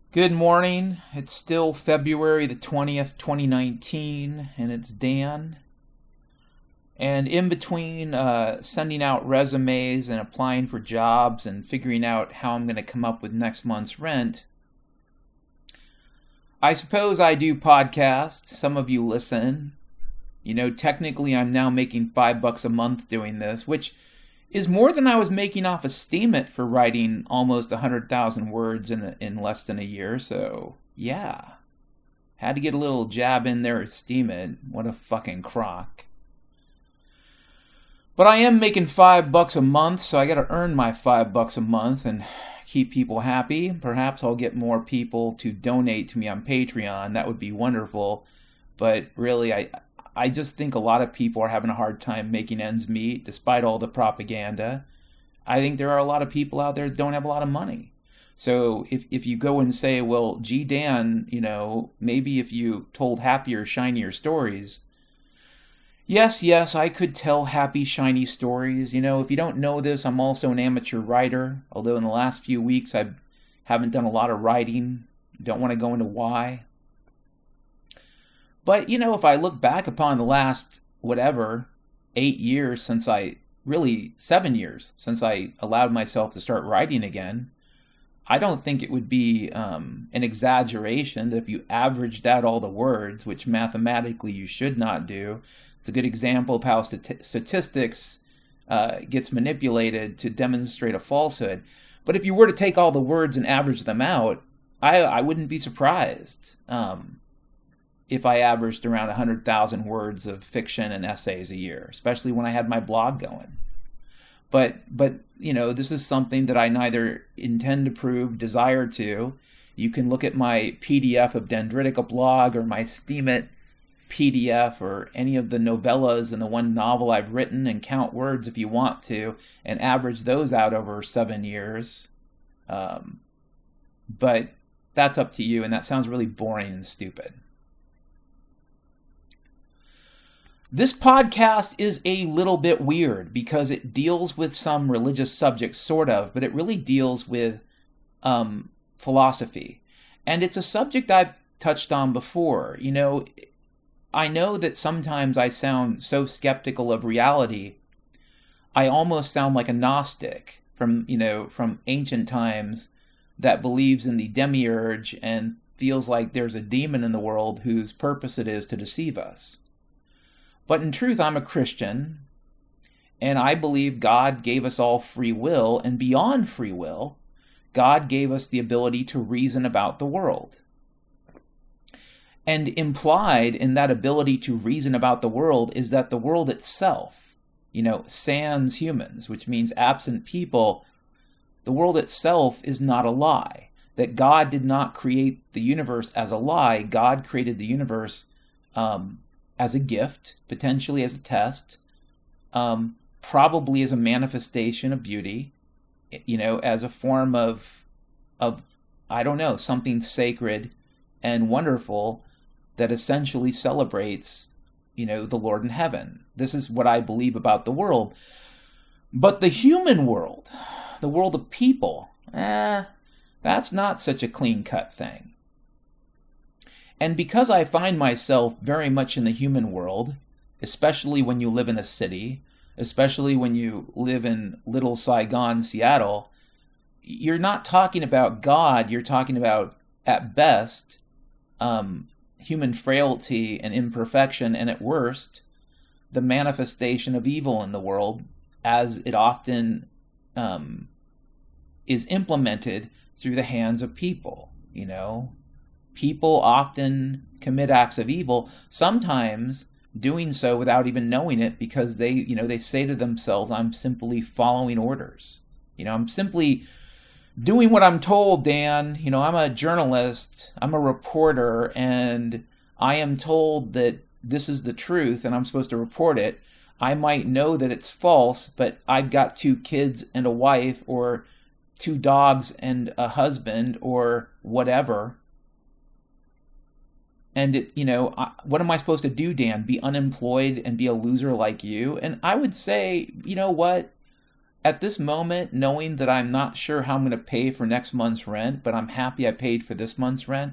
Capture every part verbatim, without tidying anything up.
Good morning. It's still February the twentieth, twenty nineteen, and it's Dan. And in between uh, sending out resumes and applying for jobs and figuring out how I'm going to come up with next month's rent, I suppose I do podcasts. Some of you listen. You know, technically I'm now making five bucks a month doing this, which is more than I was making off of Steemit for writing almost one hundred thousand words in, a, in less than a year. So, yeah. Had to get a little jab in there at Steemit. What a fucking crock. But I am making five bucks a month, so I gotta earn my five bucks a month and keep people happy. Perhaps I'll get more people to donate to me on Patreon. That would be wonderful. But really, I... I just think a lot of people are having a hard time making ends meet, despite all the propaganda. I think there are a lot of people out there that don't have a lot of money. So if, if you go and say, well, gee, Dan, you know, maybe if you told happier, shinier stories. Yes, yes, I could tell happy, shiny stories. You know, if you don't know this, I'm also an amateur writer, although in the last few weeks I haven't done a lot of writing. Don't want to go into why. But, you know, if I look back upon the last, whatever, eight years since I, really seven years since I allowed myself to start writing again, I don't think it would be um, an exaggeration that if you averaged out all the words, which mathematically you should not do, it's a good example of how stat- statistics uh, gets manipulated to demonstrate a falsehood. But if you were to take all the words and average them out, I, I wouldn't be surprised. Um, if I averaged around one hundred thousand words of fiction and essays a year, especially when I had my blog going. But, but you know, this is something that I neither intend to prove, desire to. You can look at my P D F of Dendritica blog or my Steemit P D F or any of the novellas and the one novel I've written and count words if you want to and average those out over seven years. Um, but that's up to you, and that sounds really boring and stupid. This podcast is a little bit weird because it deals with some religious subjects, sort of, but it really deals with um, philosophy. And it's a subject I've touched on before. You know, I know that sometimes I sound so skeptical of reality, I almost sound like a Gnostic from, you know, from ancient times that believes in the demiurge and feels like there's a demon in the world whose purpose it is to deceive us. But in truth, I'm a Christian, and I believe God gave us all free will, and beyond free will, God gave us the ability to reason about the world. And implied in that ability to reason about the world is that the world itself, you know, sans humans, which means absent people, the world itself is not a lie. That God did not create the universe as a lie. God created the universe um, as a gift, potentially as a test, um, probably as a manifestation of beauty, you know, as a form of, of, I don't know, something sacred and wonderful that essentially celebrates, you know, the Lord in heaven. This is what I believe about the world. But the human world, the world of people, eh, that's not such a clean-cut thing. And because I find myself very much in the human world, especially when you live in a city, especially when you live in Little Saigon, Seattle, you're not talking about God, you're talking about, at best, um, human frailty and imperfection, and at worst, the manifestation of evil in the world, as it often um, is implemented through the hands of people, you know? People often commit acts of evil, sometimes doing so without even knowing it because they, you know, they say to themselves, I'm simply following orders. You know, I'm simply doing what I'm told, Dan. You know, I'm a journalist, I'm a reporter, and I am told that this is the truth and I'm supposed to report it. I might know that it's false, but I've got two kids and a wife, or two dogs and a husband, or whatever. And, it, you know, what am I supposed to do, Dan? Be unemployed and be a loser like you? And I would say, you know what? at this moment, knowing that I'm not sure how I'm going to pay for next month's rent, but I'm happy I paid for this month's rent,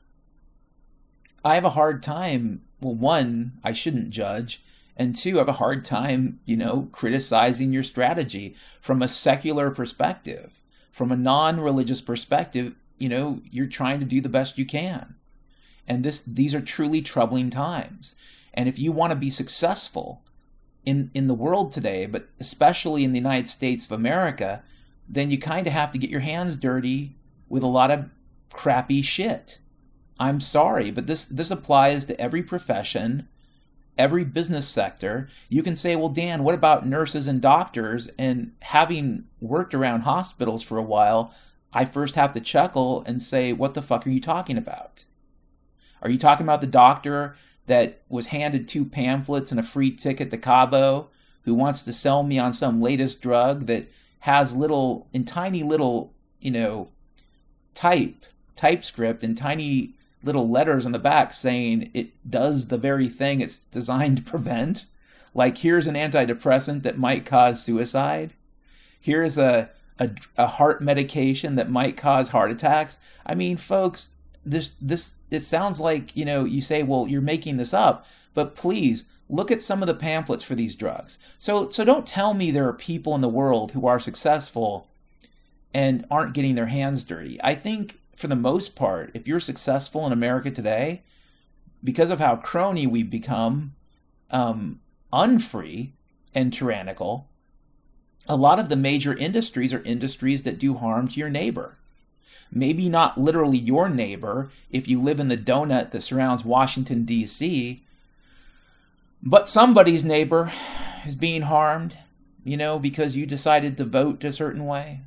I have a hard time. Well, one, I shouldn't judge. And two, I have a hard time, you know, criticizing your strategy from a secular perspective. From a non-religious perspective, you know, you're trying to do the best you can. And this, these are truly troubling times. And if you want to be successful in, in the world today, but especially in the United States of America, then you kind of have to get your hands dirty with a lot of crappy shit. I'm sorry, but this, this applies to every profession, every business sector. You can say, well, Dan, what about nurses and doctors? And having worked around hospitals for a while, I first have to chuckle and say, what the fuck are you talking about? Are you talking about the doctor that was handed two pamphlets and a free ticket to Cabo, who wants to sell me on some latest drug that has little, in tiny little, you know, type, typescript and tiny little letters on the back saying it does the very thing it's designed to prevent? Like, here's an antidepressant that might cause suicide. Here's a, a, a heart medication that might cause heart attacks. I mean, folks, this, this, it sounds like, you know, you say, well, you're making this up, but please look at some of the pamphlets for these drugs. So, so don't tell me there are people in the world who are successful and aren't getting their hands dirty. I think, for the most part, if you're successful in America today, because of how crony we've become, um, unfree and tyrannical, a lot of the major industries are industries that do harm to your neighbor. Maybe not literally your neighbor if you live in the donut that surrounds Washington, D C, but somebody's neighbor is being harmed, you know, because you decided to vote a certain way.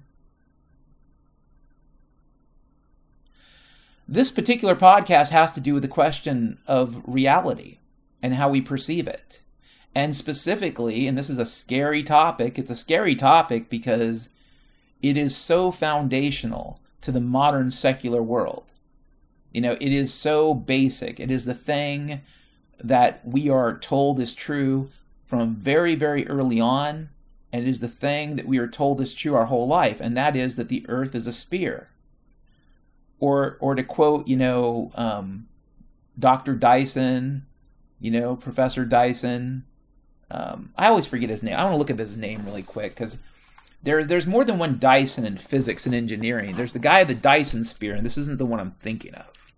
This particular podcast has to do with the question of reality and how we perceive it. And specifically, and this is a scary topic, it's a scary topic because it is so foundational to the modern secular world. You know, it is so basic. It is the thing that we are told is true from very, very early on, and it is the thing that we are told is true our whole life, and that is that the earth is a sphere. Or, or to quote, you know, um, Doctor Dyson, you know, Professor Dyson. Um, I always forget his name. I want to look at his name really quick because there's there's more than one Dyson in physics and engineering. There's the guy of the Dyson sphere, and this isn't the one I'm thinking of.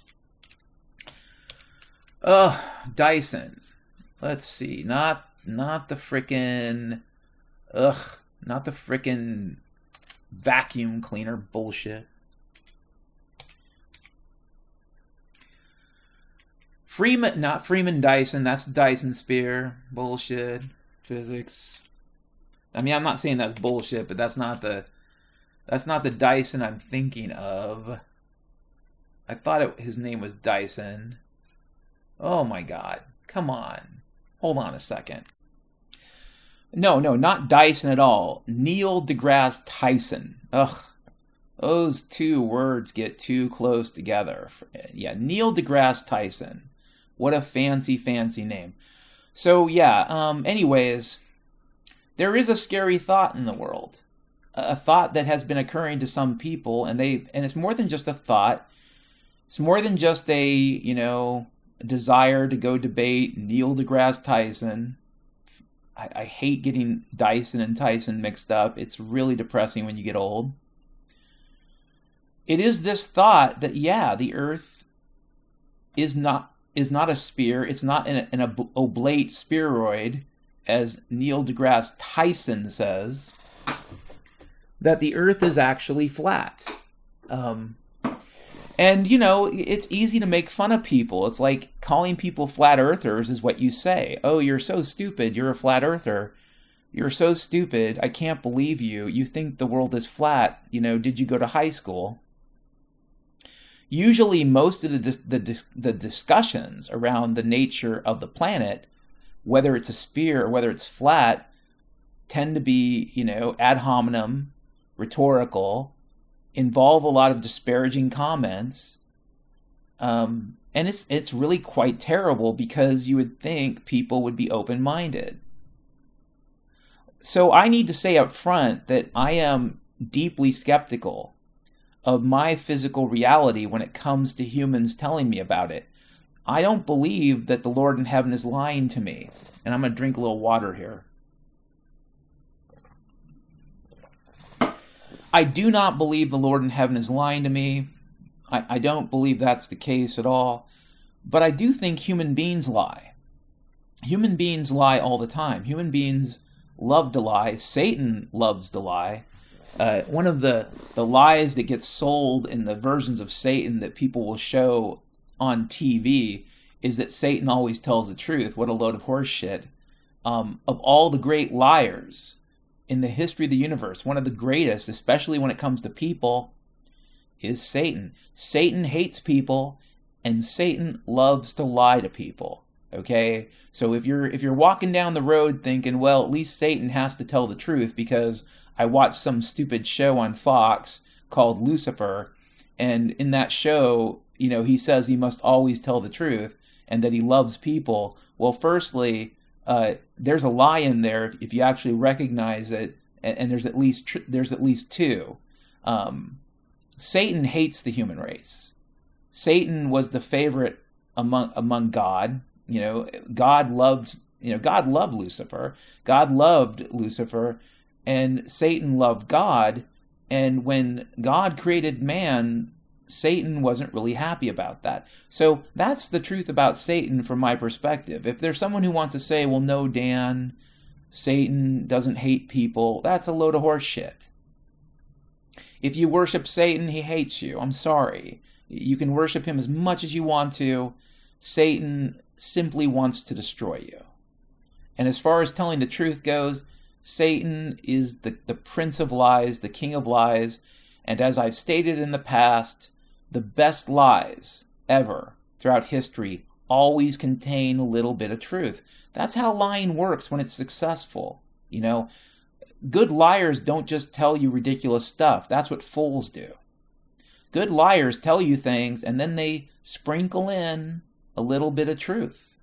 Oh, Dyson. Let's see. Not not the frickin', ugh, not the frickin' vacuum cleaner bullshit. Freeman, not Freeman Dyson, that's the Dyson sphere. Bullshit. Physics. I mean, I'm not saying that's bullshit, but that's not the that's not the Dyson I'm thinking of. I thought it, his name was Dyson. Oh my god. Come on. Hold on a second. No, no, not Dyson at all. Neil deGrasse Tyson. Ugh. Those two words get too close together. Yeah, Neil deGrasse Tyson. What a fancy, fancy name. So, yeah, um, anyways, there is a scary thought in the world. A thought that has been occurring to some people, and they and it's more than just a thought. It's more than just a, you know, desire to go debate Neil deGrasse Tyson. I, I hate getting Dyson and Tyson mixed up. It's really depressing when you get old. It is this thought that, yeah, the Earth is not is not a sphere. It's not an, an oblate spheroid, as Neil deGrasse Tyson says. That the Earth is actually flat. Um, and, you know, it's easy to make fun of people. It's like calling people flat earthers is what you say. Oh, you're so stupid. You're a flat earther. You're so stupid. I can't believe you. You think the world is flat. You know, did you go to high school? Usually most of the, the the discussions around the nature of the planet, whether it's a sphere or whether it's flat, tend to be, you know, ad hominem, rhetorical, involve a lot of disparaging comments, um, and it's it's really quite terrible because you would think people would be open-minded. So I need to say up front that I am deeply skeptical of my physical reality when it comes to humans telling me about it. I don't believe that the Lord in heaven is lying to me. And I'm going to drink a little water here. I do not believe the Lord in heaven is lying to me. I, I don't believe that's the case at all. But I do think human beings lie. Human beings lie all the time. Human beings love to lie. Satan loves to lie. Uh, one of the, the lies that gets sold in the versions of Satan that people will show on T V is that Satan always tells the truth. What a load of horse shit. Um, of all the great liars in the history of the universe, one of the greatest, especially when it comes to people, is Satan. Satan hates people, and Satan loves to lie to people. Okay? So if you're if you're walking down the road thinking, well, at least Satan has to tell the truth because I watched some stupid show on Fox called Lucifer, and in that show, you know, he says he must always tell the truth and that he loves people. Well, firstly, uh, there's a lie in there if you actually recognize it, and, and there's at least tr- there's at least two. Um, Satan hates the human race. Satan was the favorite among among God. You know, God loved you know God loved Lucifer. God loved Lucifer, and Satan loved God. And when God created man, Satan wasn't really happy about that. So that's the truth about Satan from my perspective. If there's someone who wants to say, well, no, Dan, Satan doesn't hate people, that's a load of horse shit. If you worship Satan, he hates you. I'm sorry. You can worship him as much as you want to. Satan simply wants to destroy you. And as far as telling the truth goes, Satan is the, the prince of lies, the king of lies. And as I've stated in the past, the best lies ever throughout history always contain a little bit of truth. That's how lying works when it's successful. You know, good liars don't just tell you ridiculous stuff. That's what fools do. Good liars tell you things and then they sprinkle in a little bit of truth.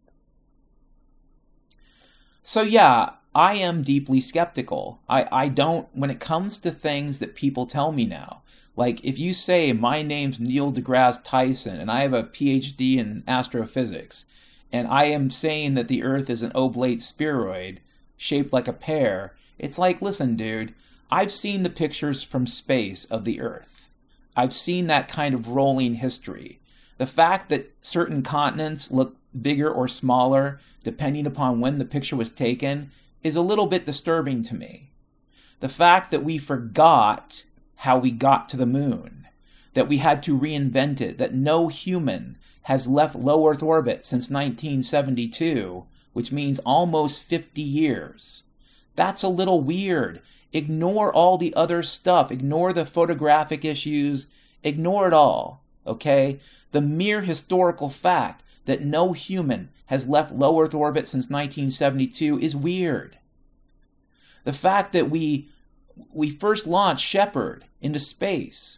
So yeah, I am deeply skeptical. I, I don't, when it comes to things that people tell me now, like if you say, my name's Neil deGrasse Tyson and I have a P H D in astrophysics, and I am saying that the Earth is an oblate spheroid shaped like a pear, it's like, listen, dude, I've seen the pictures from space of the Earth. I've seen that kind of rolling history. The fact that certain continents look bigger or smaller, depending upon when the picture was taken, is a little bit disturbing to me. The fact that we forgot how we got to the moon, that we had to reinvent it, that no human has left low Earth orbit since nineteen seventy-two, which means almost fifty years. That's a little weird. Ignore all the other stuff. Ignore the photographic issues. Ignore it all, okay? The mere historical fact that no human has left low Earth orbit since nineteen seventy-two is weird. The fact that we we first launched Shepard into space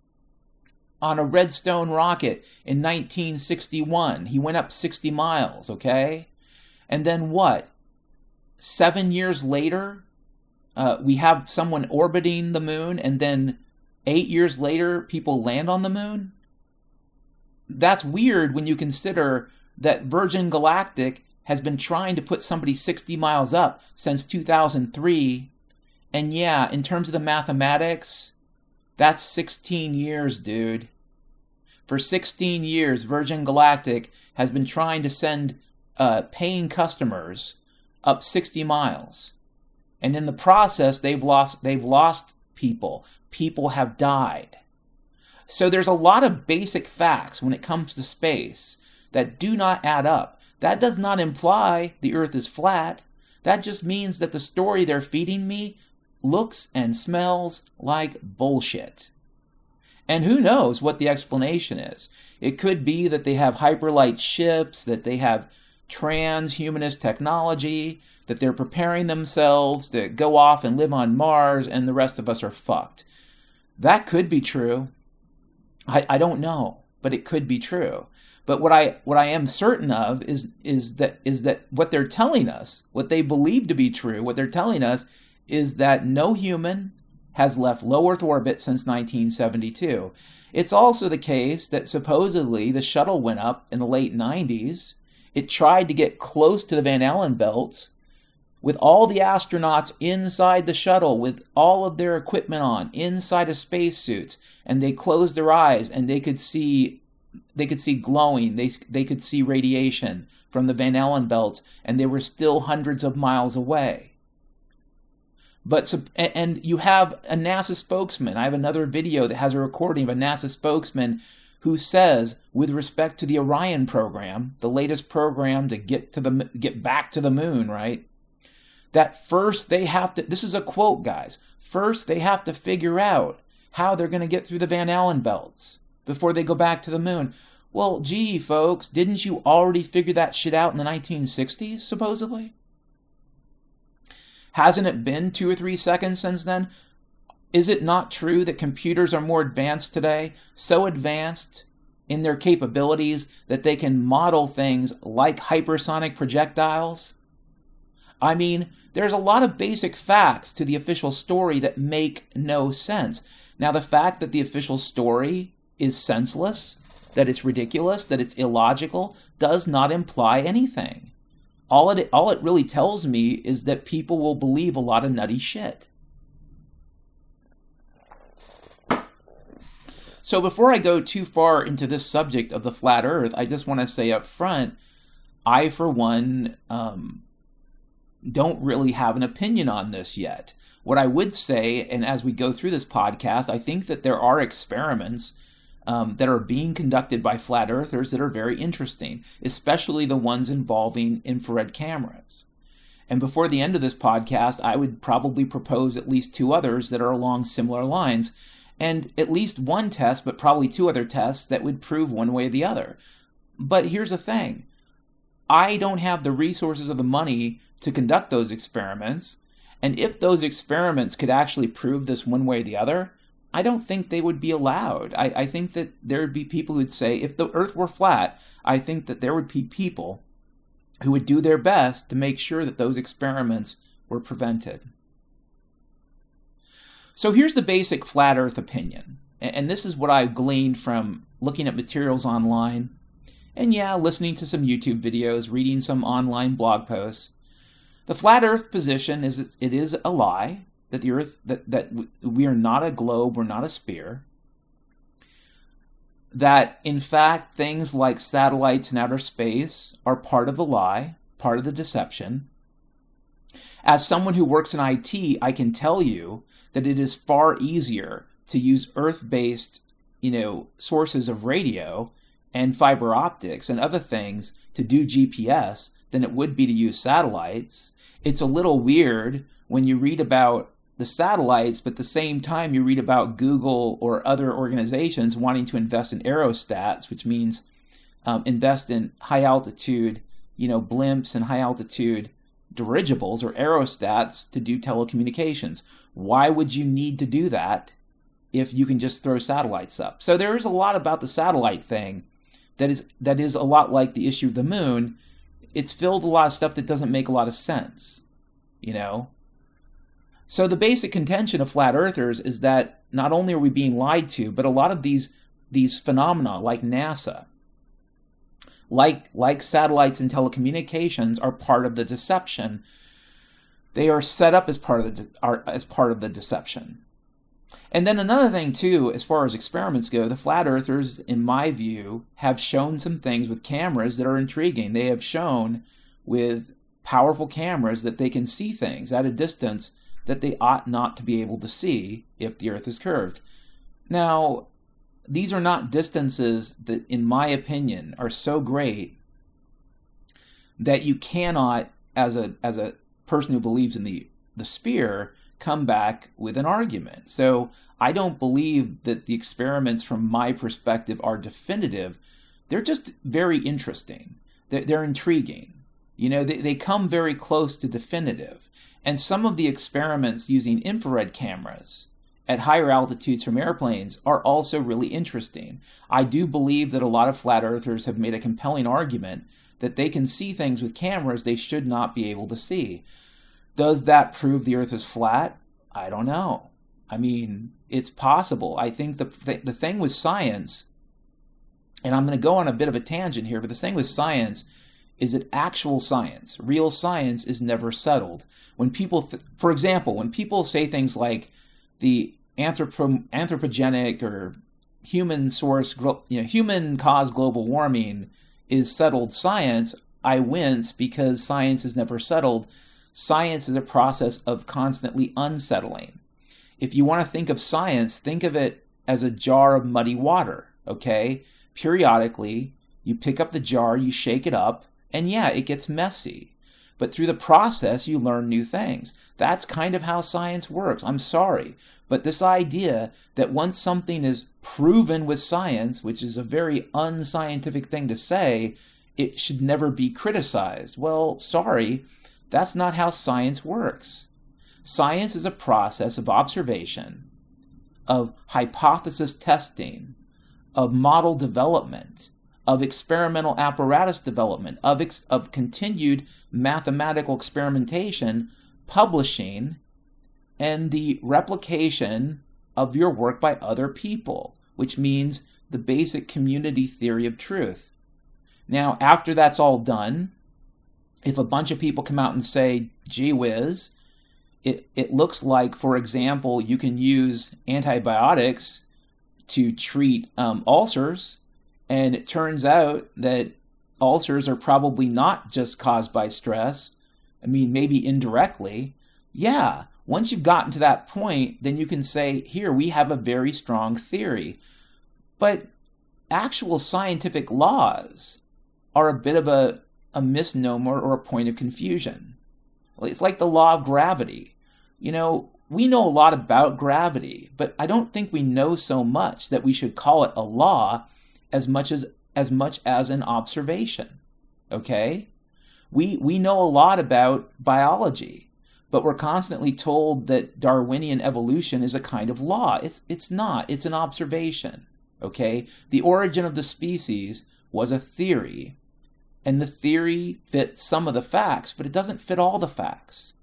on a Redstone rocket in nineteen sixty-one. He went up sixty miles, okay? And then what? Seven years later, uh, we have someone orbiting the moon, and then eight years later, people land on the moon? That's weird when you consider that Virgin Galactic has been trying to put somebody sixty miles up since two thousand three. And yeah, in terms of the mathematics, that's sixteen years, dude. For sixteen years, Virgin Galactic has been trying to send uh, paying customers up sixty miles. And in the process, they've lost they've lost people. People have died. So there's a lot of basic facts when it comes to space that do not add up. That does not imply the Earth is flat. That just means that the story they're feeding me looks and smells like bullshit. And who knows what the explanation is. It could be that they have hyperlight ships, that they have transhumanist technology, that they're preparing themselves to go off and live on Mars, and the rest of us are fucked. That could be true. I, I don't know. but it could be true. But what I what I am certain of is is that is that what they're telling us, what they believe to be true, what they're telling us is that no human has left low Earth orbit since nineteen seventy-two. It's also the case that supposedly the shuttle went up in the late nineties. It tried to get close to the Van Allen belts with all the astronauts inside the shuttle with all of their equipment on, inside of spacesuits, and they closed their eyes and they could see they could see glowing, they they could see radiation from the Van Allen belts, and they were still hundreds of miles away. But and you have a NASA spokesman. I have another video that has a recording of a NASA spokesman who says, with respect to the Orion program, the latest program to get to the get back to the moon, right? That first they have to. This is a quote, guys. First they have to figure out how they're going to get through the Van Allen belts before they go back to the moon. Well, gee, folks, didn't you already figure that shit out in the nineteen sixties, supposedly? Hasn't it been two or three seconds since then? Is it not true that computers are more advanced today, so advanced in their capabilities that they can model things like hypersonic projectiles? I mean, there's a lot of basic facts to the official story that make no sense. Now, the fact that the official story is senseless, that it's ridiculous, that it's illogical, does not imply anything. All it, all it really tells me is that people will believe a lot of nutty shit. So before I go too far into this subject of the flat earth, I just want to say up front, I, for one, um, don't really have an opinion on this yet. What I would say, and as we go through this podcast, I think that there are experiments Um, that are being conducted by flat earthers that are very interesting, especially the ones involving infrared cameras. And before the end of this podcast, I would probably propose at least two others that are along similar lines, and at least one test, but probably two other tests that would prove one way or the other. But here's the thing. I don't have the resources or the money to conduct those experiments, and if those experiments could actually prove this one way or the other, I don't think they would be allowed. I, I think that there would be people who'd say, if the earth were flat, I think that there would be people who would do their best to make sure that those experiments were prevented. So here's the basic flat earth opinion. And this is what I've gleaned from looking at materials online. And yeah, listening to some YouTube videos, reading some online blog posts. The flat earth position is it is a lie. That the Earth, that, that we are not a globe, we're not a sphere. That, in fact, things like satellites in outer space are part of the lie, part of the deception. As someone who works in I T, I can tell you that it is far easier to use Earth-based, you know, sources of radio and fiber optics and other things to do G P S than it would be to use satellites. It's a little weird when you read about the satellites, but at the same time you read about Google or other organizations wanting to invest in aerostats, which means um, invest in high altitude, you know, blimps and high altitude dirigibles or aerostats to do telecommunications. Why would you need to do that if you can just throw satellites up? So there is a lot about the satellite thing that is that is a lot like the issue of the moon. It's filled with a lot of stuff that doesn't make a lot of sense, you know. So the basic contention of flat earthers is that not only are we being lied to, but a lot of these these phenomena like NASA, like like satellites and telecommunications, are part of the deception. They are set up as part of the are, as part of the deception. And then another thing too, as far as experiments go, the flat earthers, in my view, have shown some things with cameras that are intriguing. They have shown with powerful cameras that they can see things at a distance that they ought not to be able to see if the Earth is curved. Now, these are not distances that, in my opinion, are so great that you cannot, as a as a person who believes in the, the sphere, come back with an argument. So I don't believe that the experiments from my perspective are definitive. They're just very interesting. They're, they're intriguing. You know, they, they come very close to definitive. And some of the experiments using infrared cameras at higher altitudes from airplanes are also really interesting. I do believe that a lot of flat earthers have made a compelling argument that they can see things with cameras they should not be able to see. Does that prove the earth is flat? I don't know. I mean, it's possible. I think the th- the thing with science, and I'm going to go on a bit of a tangent here, but the thing with science is that actual science, real science, is never settled. When people, th- for example, when people say things like the anthropo- anthropogenic or human source, you know, human caused global warming is settled science, I wince because science is never settled. Science is a process of constantly unsettling. If you want to think of science, think of it as a jar of muddy water, okay? Periodically, you pick up the jar, you shake it up, and yeah, it gets messy. But through the process, you learn new things. That's kind of how science works. I'm sorry. But this idea that once something is proven with science, which is a very unscientific thing to say, it should never be criticized. Well, sorry, that's not how science works. Science is a process of observation, of hypothesis testing, of model development, of experimental apparatus development, of, ex- of continued mathematical experimentation, publishing, and the replication of your work by other people, which means the basic community theory of truth. Now, after that's all done, if a bunch of people come out and say, gee whiz, it, it looks like, for example, you can use antibiotics to treat um, ulcers, and it turns out that ulcers are probably not just caused by stress. I mean, maybe indirectly. Yeah, once you've gotten to that point, then you can say, here, we have a very strong theory. But actual scientific laws are a bit of a, a misnomer or a point of confusion. It's like the law of gravity. You know, we know a lot about gravity, but I don't think we know so much that we should call it a law as much as as much as an observation. Okay? We we know a lot about biology, but we're constantly told that Darwinian evolution is a kind of law. It's it's not. It's an observation. Okay? The origin of the species was a theory, and the theory fits some of the facts, but it doesn't fit all the facts.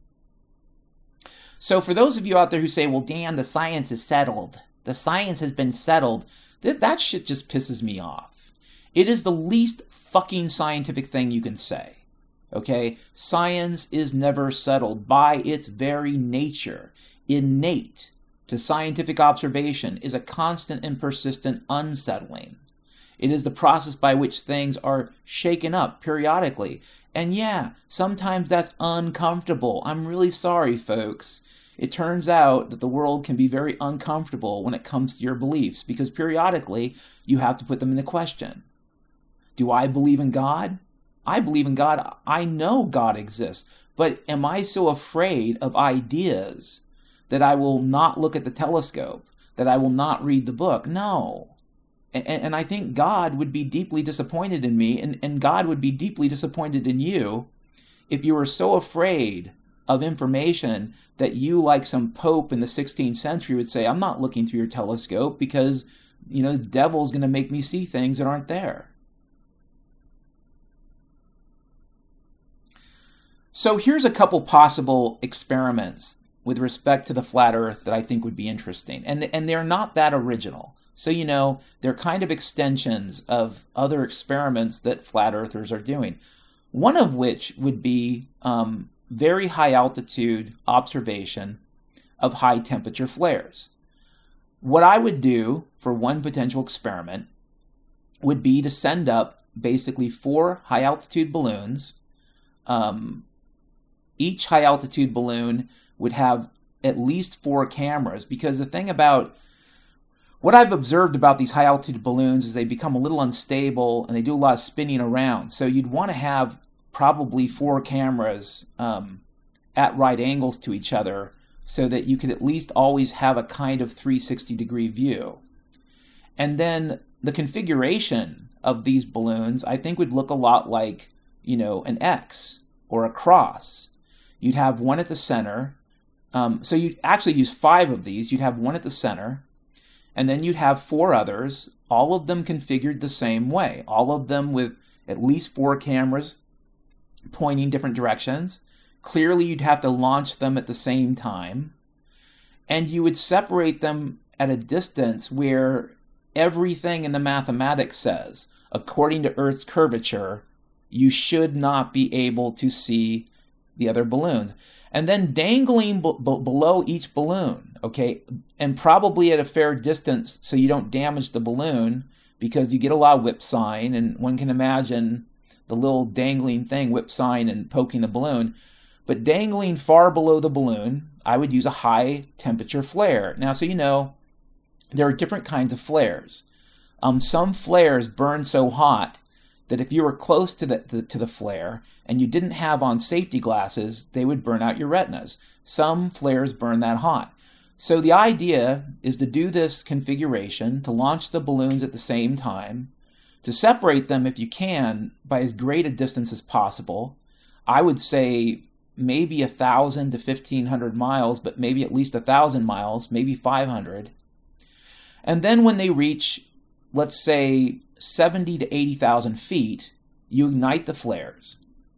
So for those of you out there who say, well, Dan, the science is settled. The science has been settled. Th- that shit just pisses me off. It is the least fucking scientific thing you can say. Okay? Science is never settled by its very nature. Innate to scientific observation is a constant and persistent unsettling. It is the process by which things are shaken up periodically. And yeah, sometimes that's uncomfortable. I'm really sorry, folks. It turns out that the world can be very uncomfortable when it comes to your beliefs, because periodically you have to put them into question. Do I believe in God? I believe in God. I know God exists. But am I so afraid of ideas that I will not look at the telescope, that I will not read the book? No. And, and I think God would be deeply disappointed in me, and, and God would be deeply disappointed in you if you were so afraid of information that you, like some pope in the sixteenth century, would say, I'm not looking through your telescope because, you know, the devil's going to make me see things that aren't there. So here's a couple possible experiments with respect to the flat earth that I think would be interesting. And, and they're not that original. So, you know, they're kind of extensions of other experiments that flat earthers are doing. One of which would be um, very high altitude observation of high temperature flares. What I would do for one potential experiment would be to send up basically four high altitude balloons. Um, each high altitude balloon would have at least four cameras, because the thing about what I've observed about these high altitude balloons is they become a little unstable and they do a lot of spinning around. So you'd want to have probably four cameras um, at right angles to each other so that you could at least always have a kind of three sixty degree view. And then the configuration of these balloons, I think, would look a lot like, you know, an X or a cross. You'd have one at the center, Um, so you actually use five of these. You'd have one at the center, and then you'd have four others, all of them configured the same way, all of them with at least four cameras pointing different directions. Clearly, you'd have to launch them at the same time, and you would separate them at a distance where everything in the mathematics says, according to Earth's curvature, you should not be able to see the other balloons. And then dangling b- b- below each balloon, okay, and probably at a fair distance so you don't damage the balloon, because you get a lot of whip sign, and one can imagine the little dangling thing, whip sign and poking the balloon. But dangling far below the balloon, I would use a high temperature flare. Now, so you know, there are different kinds of flares. Um, some flares burn so hot that if you were close to the, the to the flare and you didn't have on safety glasses, they would burn out your retinas. Some flares burn that hot. So the idea is to do this configuration, to launch the balloons at the same time, to separate them if you can by as great a distance as possible. I would say maybe a thousand to fifteen hundred miles, but maybe at least a thousand miles, maybe five hundred. And then when they reach, let's say, seventy to eighty thousand feet, you ignite the flares.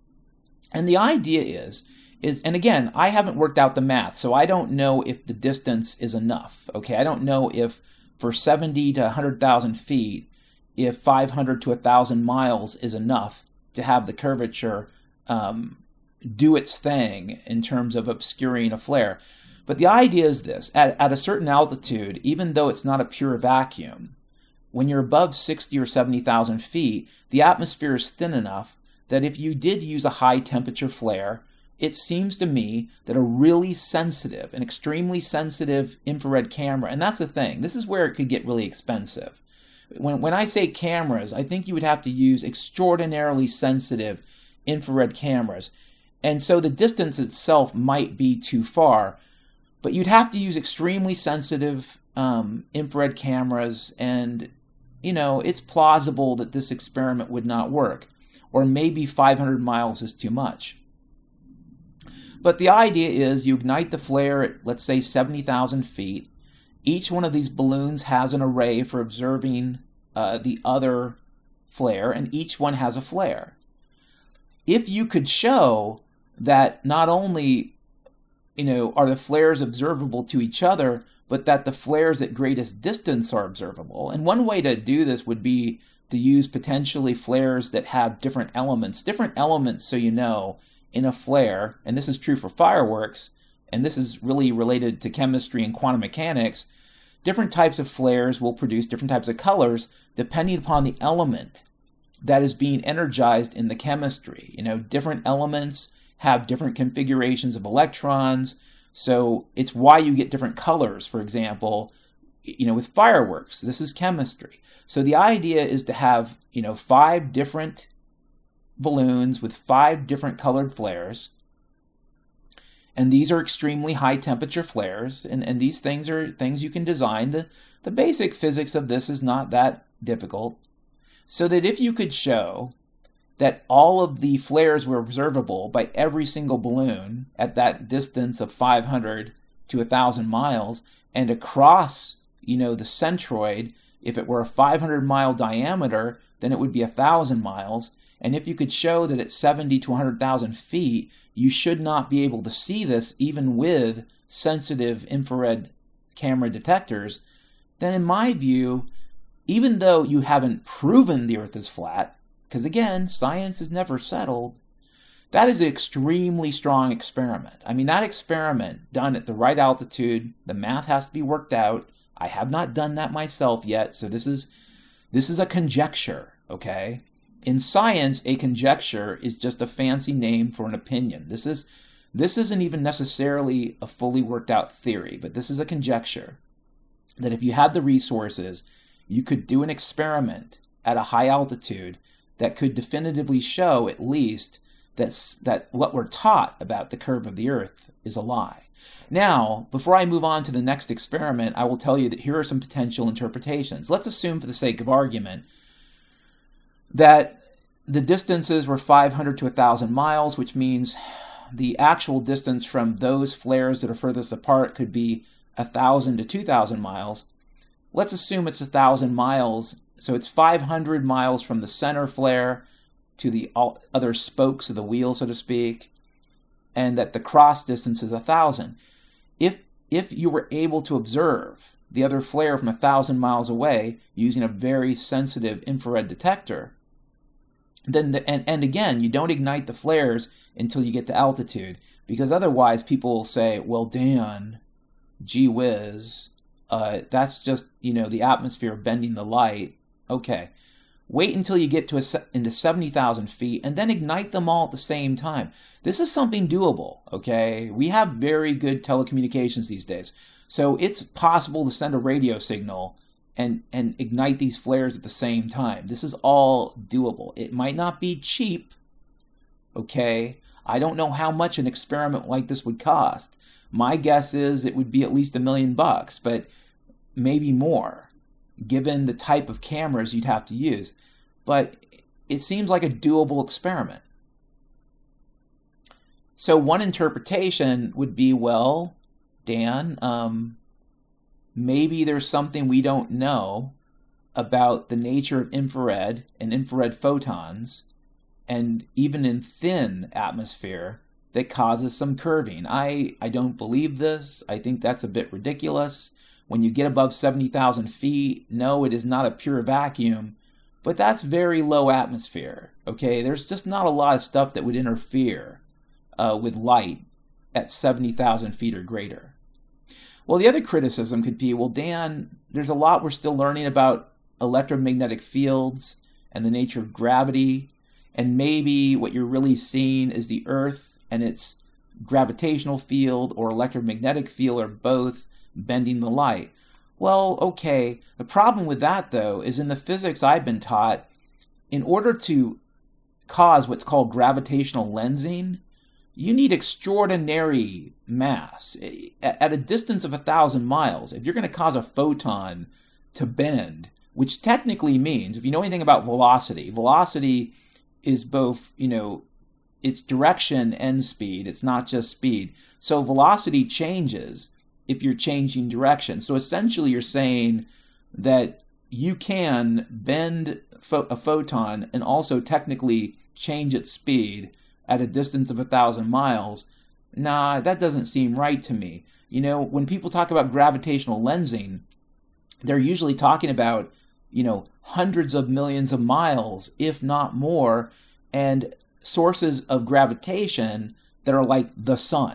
And the idea is, is, and again, I haven't worked out the math, so I don't know if the distance is enough. Okay, I don't know if for seventy to one hundred thousand feet, if five hundred to one thousand miles is enough to have the curvature um, do its thing in terms of obscuring a flare. But the idea is this: at, at a certain altitude, even though it's not a pure vacuum, when you're above sixty or seventy thousand feet, the atmosphere is thin enough that if you did use a high temperature flare, it seems to me that a really sensitive, an extremely sensitive infrared camera, and that's the thing, this is where it could get really expensive. When, when I say cameras, I think you would have to use extraordinarily sensitive infrared cameras. And so the distance itself might be too far, but you'd have to use extremely sensitive um, infrared cameras, and you know, it's plausible that this experiment would not work, or maybe five hundred miles is too much. But the idea is you ignite the flare at, let's say, seventy thousand feet. Each one of these balloons has an array for observing uh, the other flare, and each one has a flare. If you could show that not only, you know, are the flares observable to each other, but that the flares at greatest distance are observable. And one way to do this would be to use potentially flares that have different elements. Different elements, so you know, in a flare, and this is true for fireworks, and this is really related to chemistry and quantum mechanics, different types of flares will produce different types of colors depending upon the element that is being energized in the chemistry. You know, different elements have different configurations of electrons, so it's why you get different colors, for example, you know, with fireworks. This is chemistry. So the idea is to have, you know, five different balloons with five different colored flares, and these are extremely high temperature flares, and, and these things are things you can design. The, the basic physics of this is not that difficult, so that if you could show that all of the flares were observable by every single balloon at that distance of five hundred to one thousand miles, and across, you know, the centroid, if it were a five hundred mile diameter, then it would be one thousand miles. And if you could show that at seventy to one hundred thousand feet, you should not be able to see this even with sensitive infrared camera detectors, then in my view, even though you haven't proven the Earth is flat, because again, science is never settled, that is an extremely strong experiment. I mean, that experiment done at the right altitude, the math has to be worked out. I have not done that myself yet, so this is this is a conjecture, okay? In science, a conjecture is just a fancy name for an opinion. This is this isn't even necessarily a fully worked out theory, but this is a conjecture that if you had the resources, you could do an experiment at a high altitude that could definitively show at least that, that what we're taught about the curve of the Earth is a lie. Now, before I move on to the next experiment, I will tell you that here are some potential interpretations. Let's assume, for the sake of argument, that the distances were five hundred to one thousand miles, which means the actual distance from those flares that are furthest apart could be one thousand to two thousand miles. Let's assume it's one thousand miles, so it's five hundred miles from the center flare to the other spokes of the wheel, so to speak, and that the cross distance is one thousand. If if you were able to observe the other flare from one thousand miles away using a very sensitive infrared detector, then the, and, and again, you don't ignite the flares until you get to altitude, because otherwise people will say, well, Dan, gee whiz, uh, that's just, you know, the atmosphere bending the light. Okay. Wait until you get to a, into seventy thousand feet and then ignite them all at the same time. This is something doable, okay? We have very good telecommunications these days. So it's possible to send a radio signal and, and ignite these flares at the same time. This is all doable. It might not be cheap, okay? I don't know how much an experiment like this would cost. My guess is it would be at least a million bucks, but maybe more, given the type of cameras you'd have to use. But it seems like a doable experiment. So one interpretation would be, well, Dan, um, maybe there's something we don't know about the nature of infrared and infrared photons, and even in thin atmosphere, that causes some curving. I, I don't believe this. I think that's a bit ridiculous. When you get above seventy thousand feet, no, it is not a pure vacuum, but that's very low atmosphere, okay? There's just not a lot of stuff that would interfere uh, with light at seventy thousand feet or greater. Well, the other criticism could be, well, Dan, there's a lot we're still learning about electromagnetic fields and the nature of gravity, and maybe what you're really seeing is the Earth and its gravitational field or electromagnetic field, or both, bending the light. Well, okay. The problem with that, though, is in the physics I've been taught, in order to cause what's called gravitational lensing, you need extraordinary mass. At a distance of a thousand miles, if you're going to cause a photon to bend, which technically means, if you know anything about velocity, velocity is both, you know, it's direction and speed. It's not just speed. So velocity changes if you're changing direction. So essentially you're saying that you can bend pho- a photon and also technically change its speed at a distance of a thousand miles. Nah, that doesn't seem right to me. You know, when people talk about gravitational lensing, they're usually talking about, you know, hundreds of millions of miles, if not more, and sources of gravitation that are like the sun.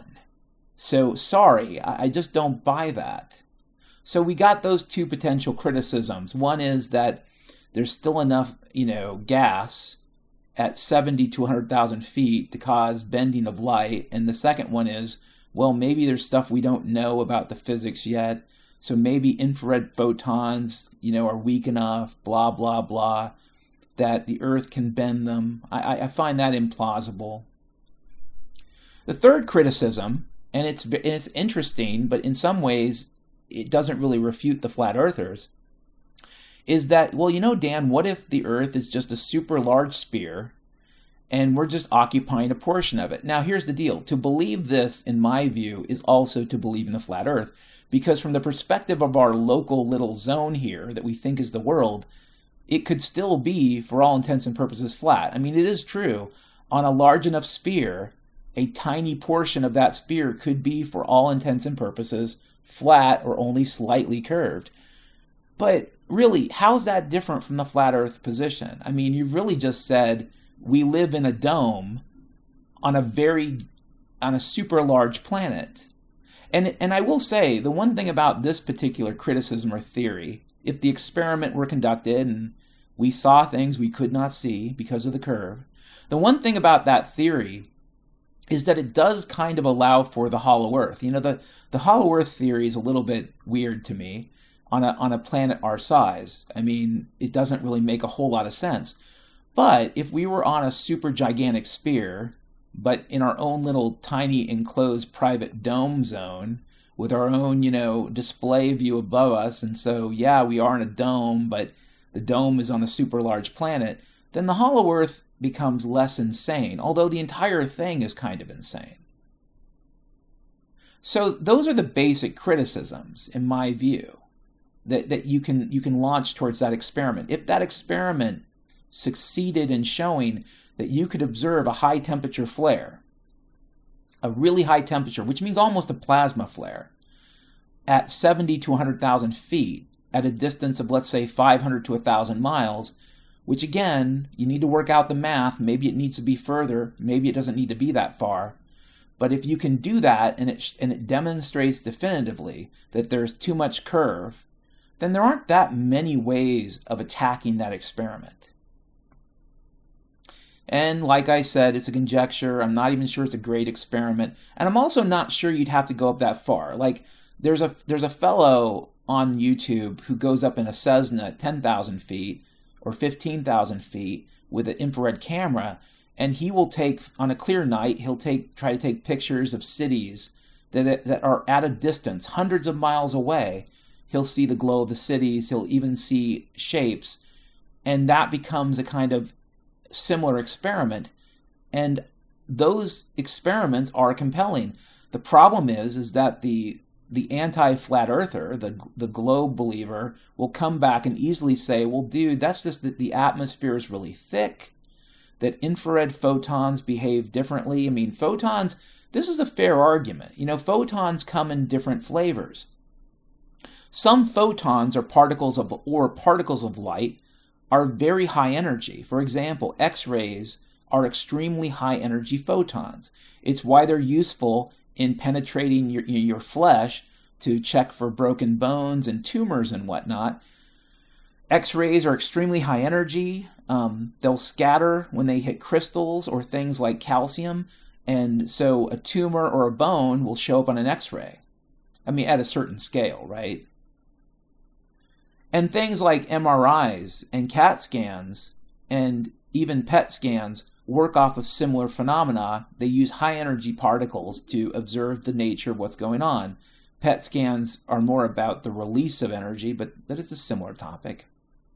So, sorry, I just don't buy that. So we got those two potential criticisms. One is that there's still enough, you know, gas at seventy to one hundred thousand feet to cause bending of light. And the second one is, well, maybe there's stuff we don't know about the physics yet. So maybe infrared photons, you know, are weak enough, blah, blah, blah, that the Earth can bend them. I, I find that implausible. The third criticism, and it's it's interesting, but in some ways it doesn't really refute the flat earthers, is that, well, you know, Dan, what if the Earth is just a super large sphere and we're just occupying a portion of it? Now, here's the deal. To believe this, in my view, is also to believe in the flat Earth, because from the perspective of our local little zone here that we think is the world, it could still be, for all intents and purposes, flat. I mean, it is true, on a large enough sphere, a tiny portion of that sphere could be, for all intents and purposes, flat or only slightly curved. But really, how's that different from the flat Earth position? I mean, you've really just said we live in a dome on a very, on a super large planet. And, and I will say, the one thing about this particular criticism or theory, if the experiment were conducted and we saw things we could not see because of the curve, the one thing about that theory is that it does kind of allow for the hollow Earth. You know, the, the hollow Earth theory is a little bit weird to me on a, on a planet our size. I mean, it doesn't really make a whole lot of sense. But if we were on a super gigantic sphere, but in our own little tiny enclosed private dome zone with our own, you know, display view above us, and so, yeah, we are in a dome, but the dome is on a super large planet, then the hollow Earth becomes less insane, although the entire thing is kind of insane. So those are the basic criticisms, in my view, that, that you can you can launch towards that experiment. If that experiment succeeded in showing that you could observe a high temperature flare, a really high temperature, which means almost a plasma flare, at seventy to one hundred thousand feet, at a distance of, let's say, five hundred to one thousand miles, which again, you need to work out the math. Maybe it needs to be further. Maybe it doesn't need to be that far. But if you can do that and it, and it demonstrates definitively that there's too much curve, then there aren't that many ways of attacking that experiment. And like I said, it's a conjecture. I'm not even sure it's a great experiment. And I'm also not sure you'd have to go up that far. Like, there's a there's a fellow on YouTube who goes up in a Cessna at ten thousand feet or fifteen thousand feet with an infrared camera, and he will take, on a clear night, he'll take try to take pictures of cities that that are at a distance, hundreds of miles away. He'll see the glow of the cities. He'll even see shapes. And that becomes a kind of similar experiment. And those experiments are compelling. The problem is, is that the the anti-flat earther, the the globe believer, will come back and easily say, well, dude, that's just that the atmosphere is really thick, that infrared photons behave differently. I mean, photons, this is a fair argument. You know, photons come in different flavors. Some photons are particles of, or particles of light are very high energy. For example, X-rays are extremely high energy photons. It's why they're useful in penetrating your, your flesh to check for broken bones and tumors and whatnot. X-rays are extremely high energy. Um, they'll scatter when they hit crystals or things like calcium, and so a tumor or a bone will show up on an X-ray. I mean, at a certain scale, right? And things like M R Is and CAT scans and even P E T scans work off of similar phenomena. They use high-energy particles to observe the nature of what's going on. P E T scans are more about the release of energy, but that is a similar topic.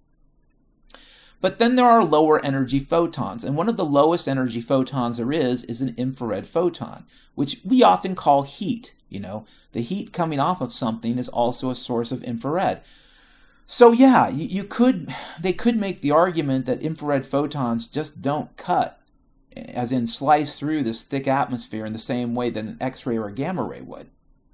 But then there are lower energy photons, and one of the lowest energy photons there is is an infrared photon, which we often call heat. You know, the heat coming off of something is also a source of infrared. So yeah, you, you could, they could make the argument that infrared photons just don't cut, as in slice through this thick atmosphere in the same way that an X-ray or a gamma ray would.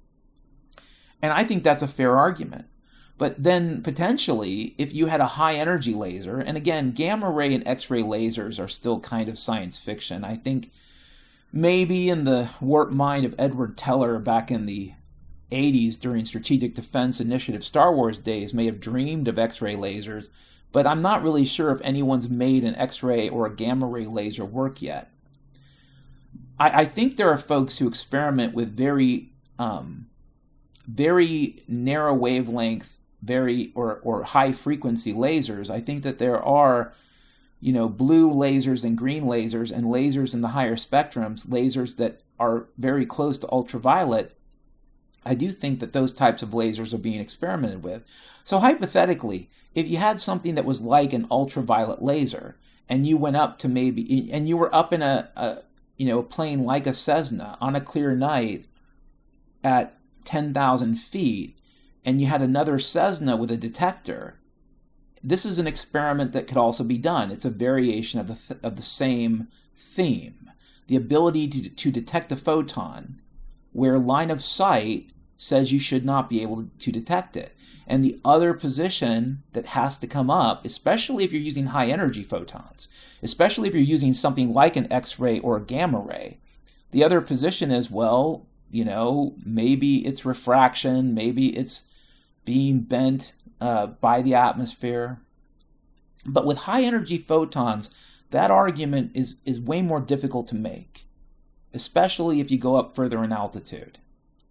And I think that's a fair argument. But then potentially, if you had a high energy laser, and again, gamma ray and X-ray lasers are still kind of science fiction. I think maybe in the warped mind of Edward Teller back in the eighties during Strategic Defense Initiative Star Wars days may have dreamed of X-ray lasers, but I'm not really sure if anyone's made an X-ray or a gamma ray laser work yet. I, I think there are folks who experiment with very, um, very narrow wavelength, very or or high frequency lasers. I think that there are, you know, blue lasers and green lasers and lasers in the higher spectrums, lasers that are very close to ultraviolet. I do think that those types of lasers are being experimented with. So hypothetically, if you had something that was like an ultraviolet laser, and you went up to maybe, and you were up in a, a you know, a plane like a Cessna on a clear night at ten thousand feet, and you had another Cessna with a detector, this is an experiment that could also be done. It's a variation of the th- of the same theme. The ability to, to detect a photon where line of sight says you should not be able to detect it. And the other position that has to come up, especially if you're using high energy photons, especially if you're using something like an X-ray or a gamma ray, the other position is, well, you know, maybe it's refraction, maybe it's being bent uh, by the atmosphere. But with high energy photons, that argument is, is way more difficult to make, especially if you go up further in altitude.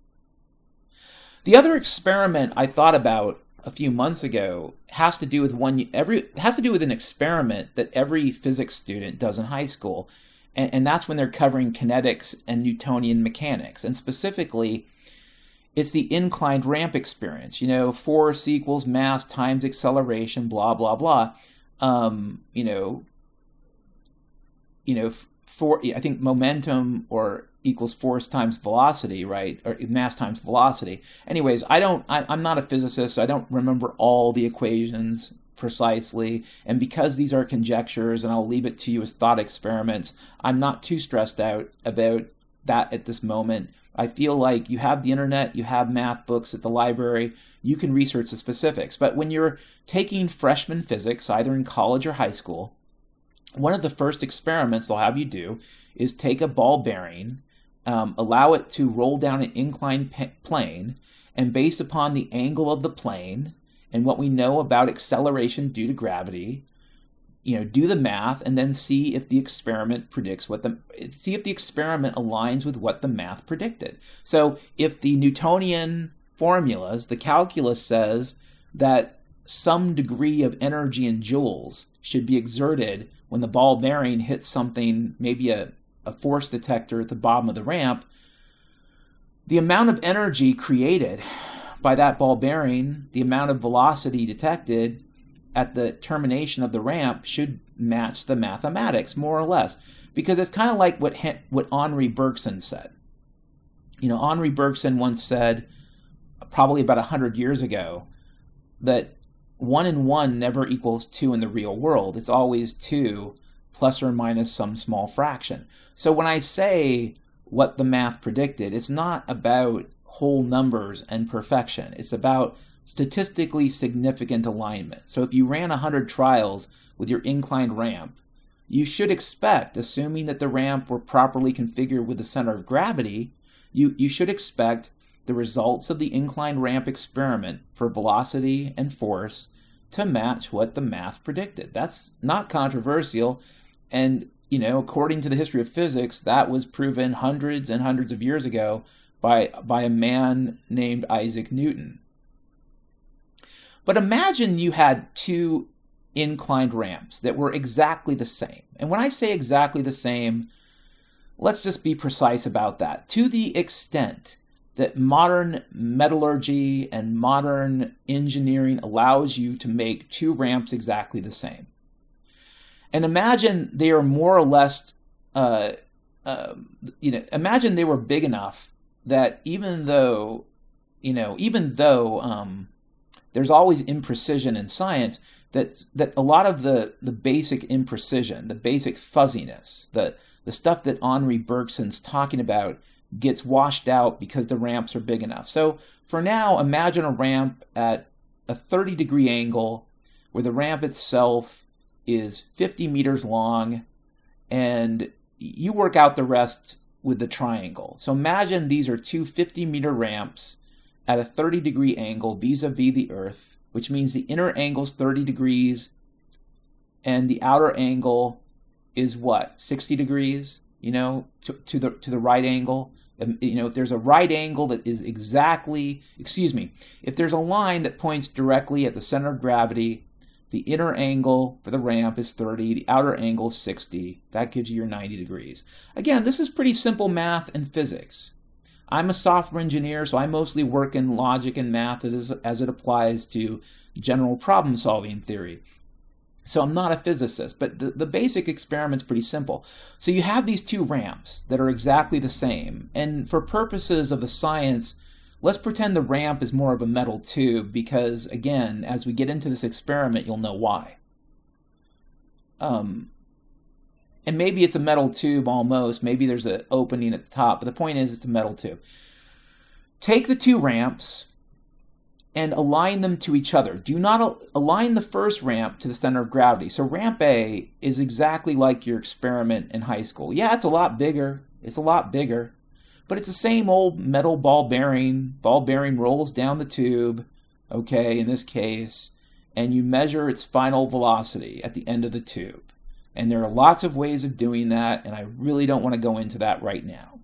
The other experiment I thought about a few months ago has to do with one every has to do with an experiment that every physics student does in high school, and, and that's when they're covering kinetics and Newtonian mechanics, and specifically, it's the inclined ramp experience. You know, force equals mass times acceleration, blah blah blah. Um, you know, you know, for I think momentum or equals force times velocity, right? Or mass times velocity. Anyways, I don't, I, I'm not a physicist, so I don't remember all the equations precisely. And because these are conjectures, and I'll leave it to you as thought experiments, I'm not too stressed out about that at this moment. I feel like you have the internet, you have math books at the library, you can research the specifics. But when you're taking freshman physics, either in college or high school, one of the first experiments they'll have you do is take a ball bearing, um, allow it to roll down an inclined p- plane, and based upon the angle of the plane and what we know about acceleration due to gravity, you know, do the math and then see if the experiment predicts what the, see if the experiment aligns with what the math predicted. So if the Newtonian formulas, the calculus says that some degree of energy in joules should be exerted when the ball bearing hits something, maybe a, a force detector at the bottom of the ramp, the amount of energy created by that ball bearing, the amount of velocity detected at the termination of the ramp should match the mathematics, more or less. Because it's kind of like what what Henri Bergson said. You know, Henri Bergson once said, probably about one hundred years ago, that one and one never equals two in the real world. It's always two plus or minus some small fraction. So when I say what the math predicted, it's not about whole numbers and perfection. It's about statistically significant alignment. So if you ran one hundred trials with your inclined ramp, you should expect, assuming that the ramp were properly configured with the center of gravity, you, you should expect the results of the inclined ramp experiment for velocity and force to match what the math predicted. That's not controversial. And, you know, according to the history of physics, that was proven hundreds and hundreds of years ago by, by a man named Isaac Newton. But imagine you had two inclined ramps that were exactly the same. And when I say exactly the same, let's just be precise about that. To the extent that modern metallurgy and modern engineering allows you to make two ramps exactly the same. And imagine they are more or less, uh, uh, you know, imagine they were big enough that even though, you know, even though um, there's always imprecision in science, that that a lot of the, the basic imprecision, the basic fuzziness, the, the stuff that Henri Bergson's talking about gets washed out because the ramps are big enough. So for now, imagine a ramp at a thirty degree angle where the ramp itself is fifty meters long, and you work out the rest with the triangle. So imagine these are two fifty meter ramps at a thirty degree angle vis-a-vis the Earth, which means the inner angle is thirty degrees and the outer angle is what, sixty degrees, you know, to, to the to the right angle. You know, if there's a right angle that is exactly, excuse me, if there's a line that points directly at the center of gravity, the inner angle for the ramp is thirty, the outer angle is sixty. That gives you your ninety degrees. Again, this is pretty simple math and physics. I'm a software engineer, so I mostly work in logic and math as, as it applies to general problem-solving theory. So I'm not a physicist, but the, the basic experiment's pretty simple. So you have these two ramps that are exactly the same, and for purposes of the science, let's pretend the ramp is more of a metal tube because, again, as we get into this experiment, you'll know why. Um, and maybe it's a metal tube almost. Maybe there's an opening at the top, but the point is it's a metal tube. Take the two ramps and align them to each other. Do not al- align the first ramp to the center of gravity. So ramp A is exactly like your experiment in high school. Yeah, it's a lot bigger. It's a lot bigger. But it's the same old metal ball bearing. Ball bearing rolls down the tube, okay, in this case, and you measure its final velocity at the end of the tube. And there are lots of ways of doing that, and I really don't want to go into that right now.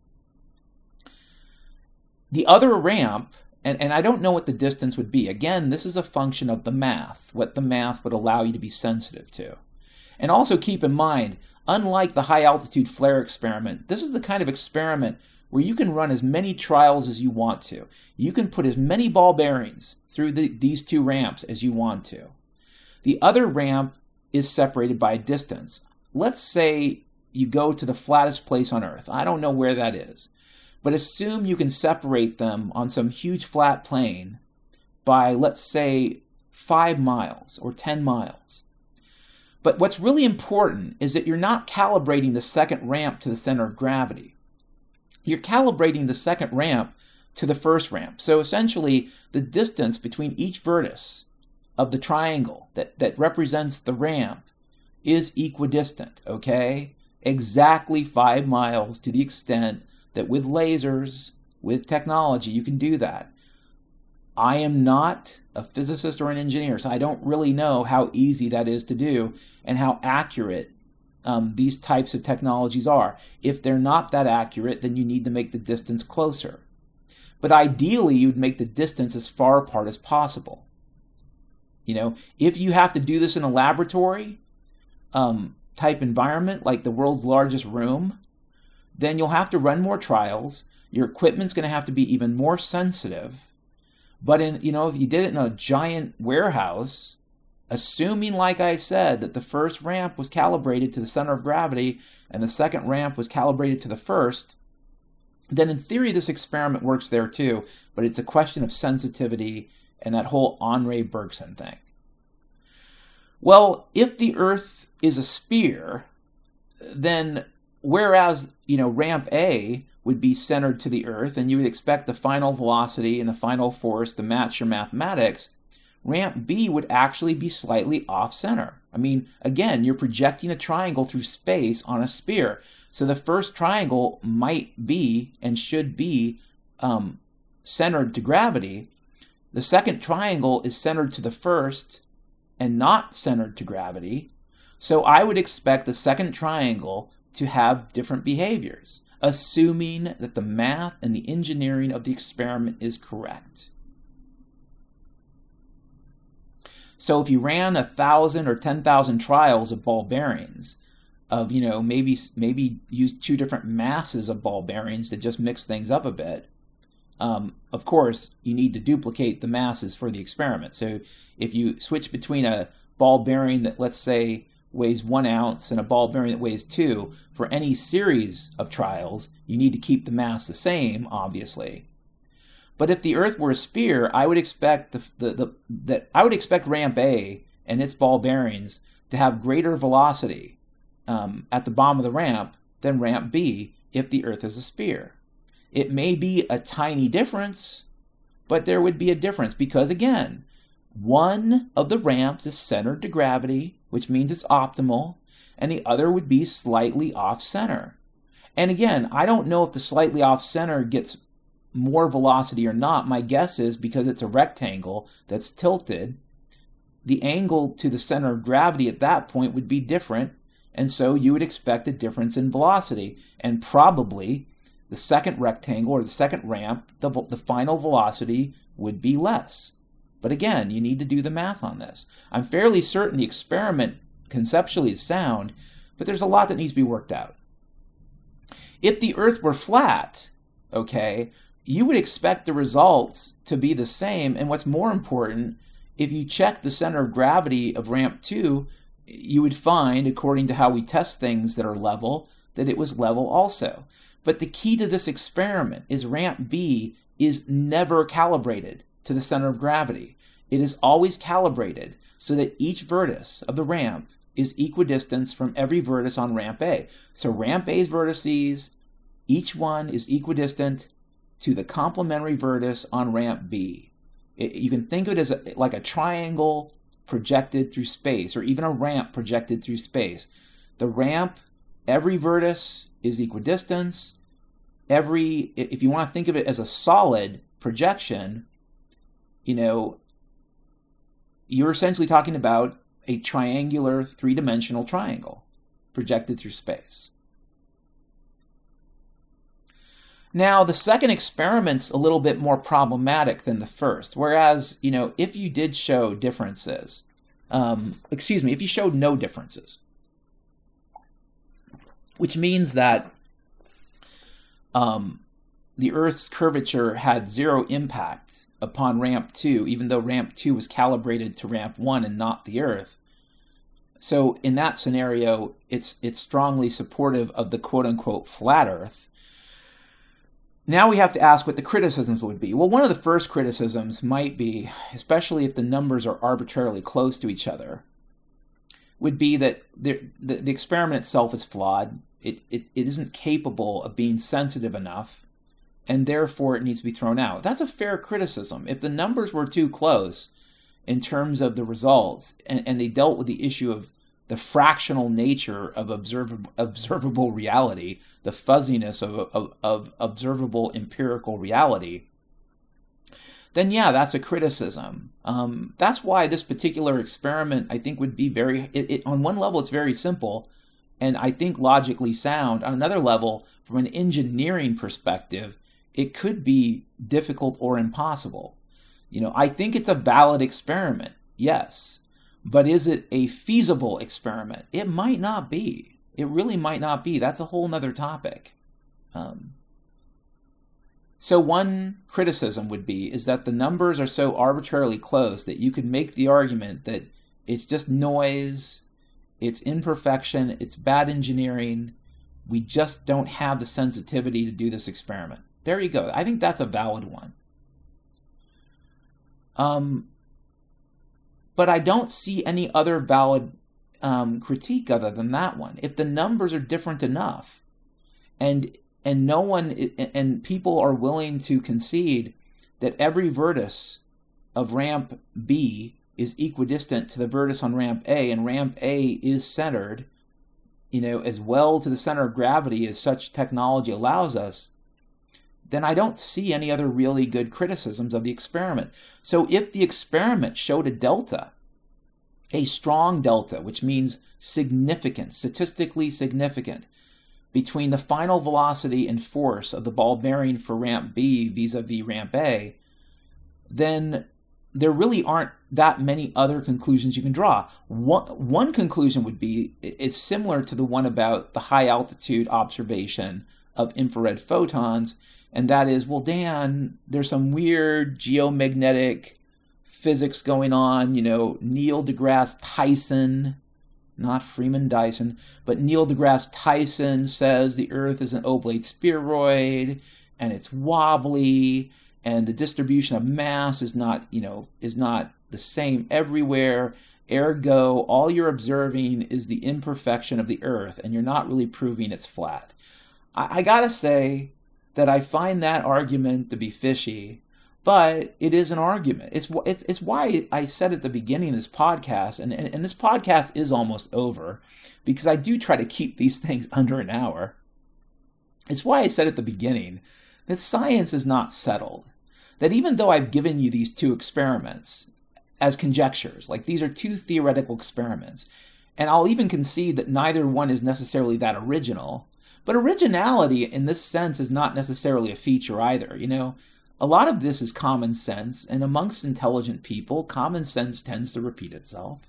The other ramp, and, and I don't know what the distance would be. Again, this is a function of the math, what the math would allow you to be sensitive to. And also keep in mind, unlike the high-altitude flare experiment, this is the kind of experiment where you can run as many trials as you want to. You can put as many ball bearings through the, these two ramps as you want to. The other ramp is separated by a distance. Let's say you go to the flattest place on Earth. I don't know where that is. But assume you can separate them on some huge flat plane by, let's say, five miles or ten miles. But what's really important is that you're not calibrating the second ramp to the center of gravity. You're calibrating the second ramp to the first ramp. So essentially, the distance between each vertex of the triangle that, that represents the ramp is equidistant, okay? Exactly five miles to the extent that with lasers, with technology, you can do that. I am not a physicist or an engineer, so I don't really know how easy that is to do and how accurate um, these types of technologies are. If they're not that accurate, then you need to make the distance closer. But ideally, you'd make the distance as far apart as possible. You know, if you have to do this in a laboratory um, type environment, like the world's largest room, then you'll have to run more trials. Your equipment's going to have to be even more sensitive. But in, you know, if you did it in a giant warehouse, assuming, like I said, that the first ramp was calibrated to the center of gravity and the second ramp was calibrated to the first, then in theory this experiment works there too. But it's a question of sensitivity and that whole Henri Bergson thing. Well, if the Earth is a sphere, then whereas, you know, ramp A would be centered to the Earth, and you would expect the final velocity and the final force to match your mathematics, ramp B would actually be slightly off-center. I mean, again, you're projecting a triangle through space on a sphere. So the first triangle might be and should be um, centered to gravity. The second triangle is centered to the first and not centered to gravity. So I would expect the second triangle to have different behaviors, assuming that the math and the engineering of the experiment is correct. So if you ran a thousand or ten thousand trials of ball bearings, of, you know, maybe maybe use two different masses of ball bearings to just mix things up a bit, um, of course, you need to duplicate the masses for the experiment. So if you switch between a ball bearing that, let's say, weighs one ounce and a ball bearing that weighs two, for any series of trials, you need to keep the mass the same, obviously. But if the Earth were a sphere, I would expect the, the, the that I would expect ramp A and its ball bearings to have greater velocity um, at the bottom of the ramp than ramp B if the Earth is a sphere. It may be a tiny difference, but there would be a difference because, again, one of the ramps is centered to gravity, which means it's optimal, and the other would be slightly off-center. And again, I don't know if the slightly off-center gets more velocity or not. My guess is because it's a rectangle that's tilted, the angle to the center of gravity at that point would be different, and so you would expect a difference in velocity. And probably the second rectangle or the second ramp, the, the final velocity would be less. But again, you need to do the math on this. I'm fairly certain the experiment conceptually is sound, but there's a lot that needs to be worked out. If the Earth were flat, okay, you would expect the results to be the same. And what's more important, if you check the center of gravity of ramp two, you would find, according to how we test things that are level, that it was level also. But the key to this experiment is ramp B is never calibrated to the center of gravity. It is always calibrated so that each vertex of the ramp is equidistant from every vertex on ramp A. So ramp A's vertices, each one is equidistant to the complementary vertex on ramp B. It, you can think of it as a, like a triangle projected through space, or even a ramp projected through space. The ramp, every vertex is equidistant. Every, if you want to think of it as a solid projection, you know, you're essentially talking about a triangular three-dimensional triangle projected through space. Now, the second experiment's a little bit more problematic than the first, whereas, you know, if you did show differences, um, excuse me, if you showed no differences, which means that um, the Earth's curvature had zero impact upon ramp two, even though ramp two was calibrated to ramp one and not the Earth, So in that scenario, it's it's strongly supportive of the quote-unquote flat Earth. Now we have to ask what the criticisms would be. Well, one of the first criticisms might be, especially if the numbers are arbitrarily close to each other, would be that the, the, the experiment itself is flawed. It, it, it isn't capable of being sensitive enough, and therefore it needs to be thrown out. That's a fair criticism. If the numbers were too close in terms of the results, and, and they dealt with the issue of the fractional nature of observable, observable reality, the fuzziness of, of, of observable empirical reality, then yeah, that's a criticism. Um, that's why this particular experiment, I think, would be very, it, it, on one level, it's very simple, and I think logically sound. On another level, from an engineering perspective, it could be difficult or impossible. You know, I think it's a valid experiment, yes. But is it a feasible experiment? It might not be. It really might not be. That's a whole nother topic. Um, so one criticism would be is that the numbers are so arbitrarily close that you could make the argument that it's just noise, it's imperfection, it's bad engineering. We just don't have the sensitivity to do this experiment. There you go. I think that's a valid one. Um... But I don't see any other valid um, critique other than that one. If the numbers are different enough, and and no one and people are willing to concede that every vertex of ramp B is equidistant to the vertex on ramp A, and ramp A is centered, you know, as well to the center of gravity as such technology allows us, then I don't see any other really good criticisms of the experiment. So if the experiment showed a delta, a strong delta, which means significant, statistically significant, between the final velocity and force of the ball bearing for ramp B vis-a-vis ramp A, then there really aren't that many other conclusions you can draw. One, one conclusion would be, it's similar to the one about the high altitude observation of infrared photons, and that is, well, Dan, there's some weird geomagnetic physics going on. You know, Neil deGrasse Tyson, not Freeman Dyson, but Neil deGrasse Tyson says the Earth is an oblate spheroid, and it's wobbly, and the distribution of mass is not, you know, is not the same everywhere. Ergo, all you're observing is the imperfection of the Earth, and you're not really proving it's flat. I, I gotta say that I find that argument to be fishy, but it is an argument. It's it's it's why I said at the beginning of this podcast, and, and, and this podcast is almost over, because I do try to keep these things under an hour. It's why I said at the beginning that science is not settled. That even though I've given you these two experiments as conjectures, like these are two theoretical experiments, and I'll even concede that neither one is necessarily that original, but originality in this sense is not necessarily a feature either. You know, a lot of this is common sense, and amongst intelligent people, common sense tends to repeat itself.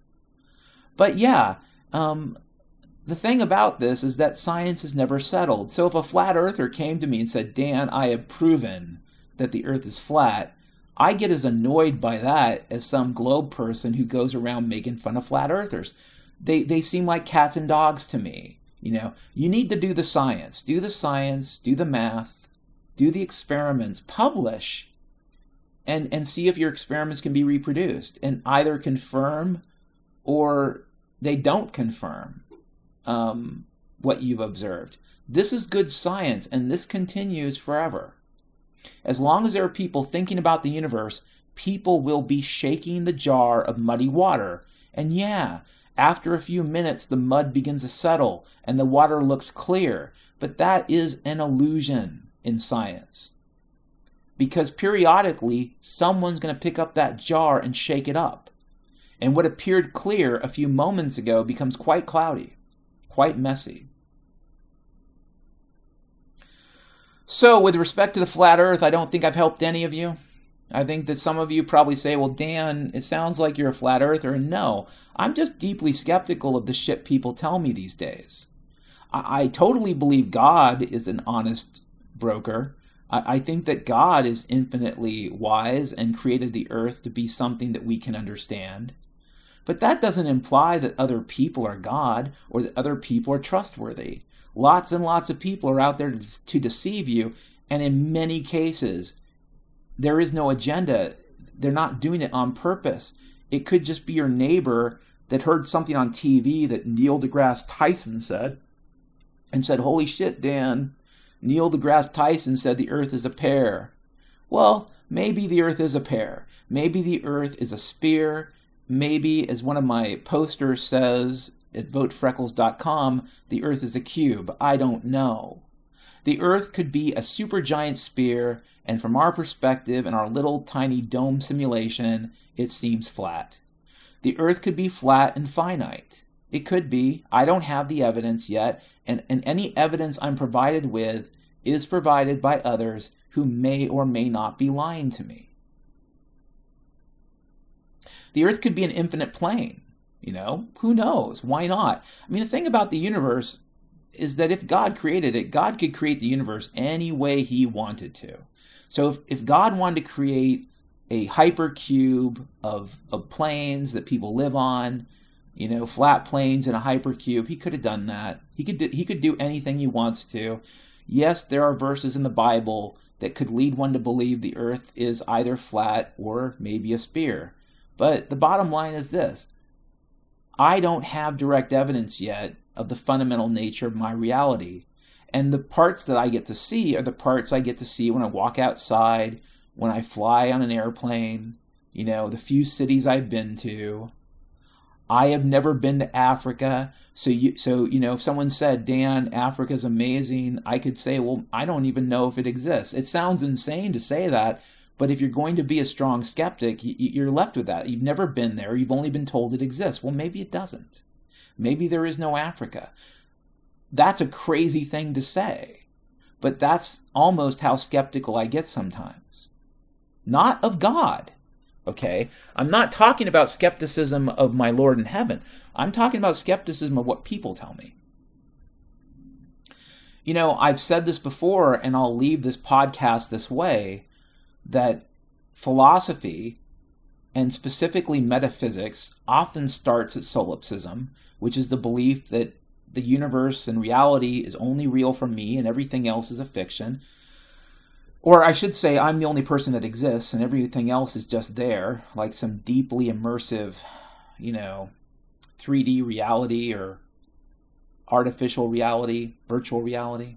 But yeah, um, the thing about this is that science is never settled. So if a flat earther came to me and said, Dan, I have proven that the Earth is flat, I get as annoyed by that as some globe person who goes around making fun of flat earthers. They they seem like cats and dogs to me. You know, you need to do the science, do the science, do the math, do the experiments, publish, and, and see if your experiments can be reproduced and either confirm or they don't confirm um, what you've observed. This is good science, and this continues forever. As long as there are people thinking about the universe, people will be shaking the jar of muddy water. And yeah, after a few minutes, the mud begins to settle and the water looks clear. But that is an illusion in science. Because periodically, someone's going to pick up that jar and shake it up. And what appeared clear a few moments ago becomes quite cloudy, quite messy. So with respect to the flat earth, I don't think I've helped any of you. I think that some of you probably say, well, Dan, it sounds like you're a flat earther. And no, I'm just deeply skeptical of the shit people tell me these days. I, I totally believe God is an honest broker. I, I think that God is infinitely wise and created the earth to be something that we can understand. But that doesn't imply that other people are God or that other people are trustworthy. Lots and lots of people are out there to, to deceive you, and in many cases, there is no agenda. They're not doing it on purpose. It could just be your neighbor that heard something on T V that Neil deGrasse Tyson said and said, "Holy shit, Dan, Neil deGrasse Tyson said the earth is a pear." Well, maybe the earth is a pear. Maybe the earth is a sphere. Maybe, as one of my posters says at vote freckles dot com, the earth is a cube. I don't know. The earth could be a supergiant sphere, and from our perspective and our little tiny dome simulation, it seems flat. The earth could be flat and finite. It could be. I don't have the evidence yet, and, and any evidence I'm provided with is provided by others who may or may not be lying to me. The earth could be an infinite plane. You know, who knows? Why not? I mean, the thing about the universe is that if God created it, God could create the universe any way he wanted to. So if, if God wanted to create a hypercube of, of planes that people live on, you know, flat planes in a hypercube, he could have done that. He could do, he could do anything he wants to. Yes, there are verses in the Bible that could lead one to believe the earth is either flat or maybe a sphere. But the bottom line is this. I don't have direct evidence yet of the fundamental nature of my reality. And the parts that I get to see are the parts I get to see when I walk outside, when I fly on an airplane, you know, the few cities I've been to. I have never been to Africa. So, you, so you know, if someone said, Dan, Africa's amazing, I could say, well, I don't even know if it exists. It sounds insane to say that, but if you're going to be a strong skeptic, you're left with that. You've never been there. You've only been told it exists. Well, maybe it doesn't. Maybe there is no Africa. That's a crazy thing to say, but that's almost how skeptical I get sometimes. Not of God, okay? I'm not talking about skepticism of my Lord in heaven. I'm talking about skepticism of what people tell me. You know, I've said this before, and I'll leave this podcast this way, that philosophy, and specifically metaphysics, often starts at solipsism, which is the belief that the universe and reality is only real for me and everything else is a fiction. Or I should say, I'm the only person that exists and everything else is just there, like some deeply immersive, you know, three D reality or artificial reality, virtual reality.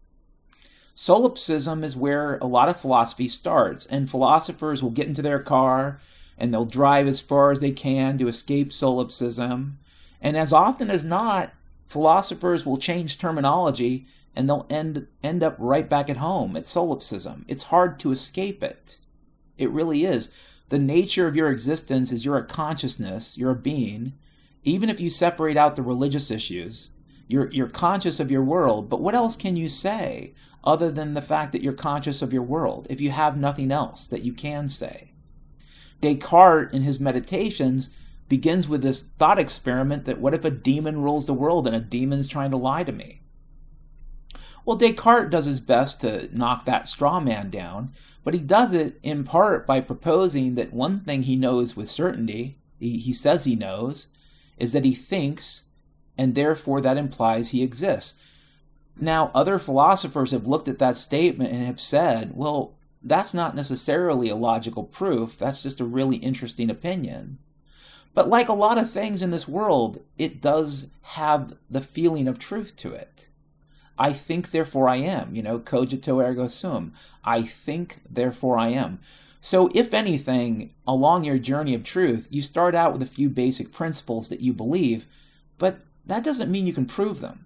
Solipsism is where a lot of philosophy starts, and philosophers will get into their car and they'll drive as far as they can to escape solipsism. And as often as not, philosophers will change terminology and they'll end end up right back at home at solipsism. It's hard to escape it. It really is. The nature of your existence is you're a consciousness, you're a being. Even if you separate out the religious issues, you're you're conscious of your world. But what else can you say other than the fact that you're conscious of your world if you have nothing else that you can say? Descartes, in his Meditations, begins with this thought experiment that what if a demon rules the world and a demon's trying to lie to me? Well, Descartes does his best to knock that straw man down, but he does it in part by proposing that one thing he knows with certainty, he, he says he knows, is that he thinks, and therefore that implies he exists. Now, other philosophers have looked at that statement and have said, well, that's not necessarily a logical proof, that's just a really interesting opinion. But like a lot of things in this world, it does have the feeling of truth to it. I think, therefore I am, you know, cogito ergo sum. I think, therefore I am. So if anything, along your journey of truth, you start out with a few basic principles that you believe, but that doesn't mean you can prove them.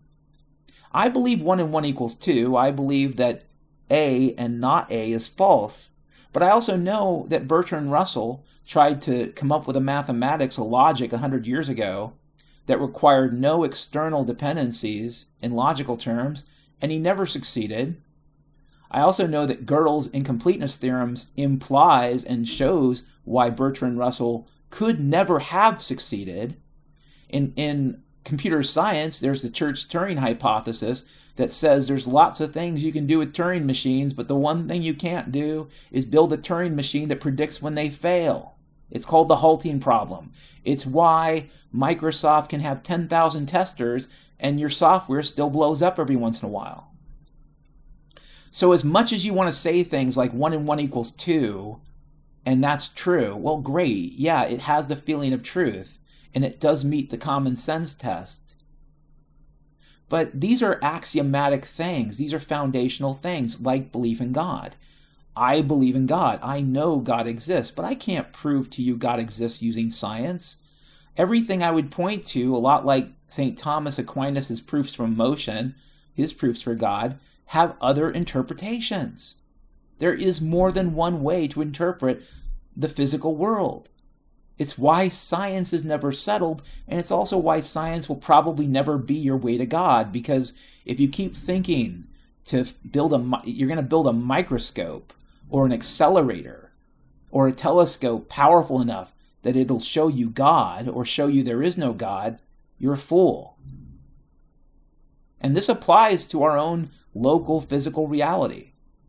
I believe one and one equals two. I believe that A and not A is false. But I also know that Bertrand Russell tried to come up with a mathematics, a logic one hundred years ago that required no external dependencies in logical terms, and he never succeeded. I also know that Gödel's incompleteness theorems implies and shows why Bertrand Russell could never have succeeded. In, in computer science, there's the Church-Turing hypothesis that says there's lots of things you can do with Turing machines, but the one thing you can't do is build a Turing machine that predicts when they fail. It's called the halting problem. It's why Microsoft can have ten thousand testers and your software still blows up every once in a while. So as much as you want to say things like one and one equals two, and that's true, well, great. Yeah, it has the feeling of truth, and it does meet the common sense test. But these are axiomatic things. These are foundational things, like belief in God. I believe in God. I know God exists, but I can't prove to you God exists using science. Everything I would point to, a lot like Saint Thomas Aquinas' proofs from motion, his proofs for God, have other interpretations. There is more than one way to interpret the physical world. It's why science is never settled, and it's also why science will probably never be your way to God, because if you keep thinking to build a, you're going to build a microscope or an accelerator or a telescope powerful enough that it'll show you God or show you there is no God, you're a fool. And this applies to our own local physical reality.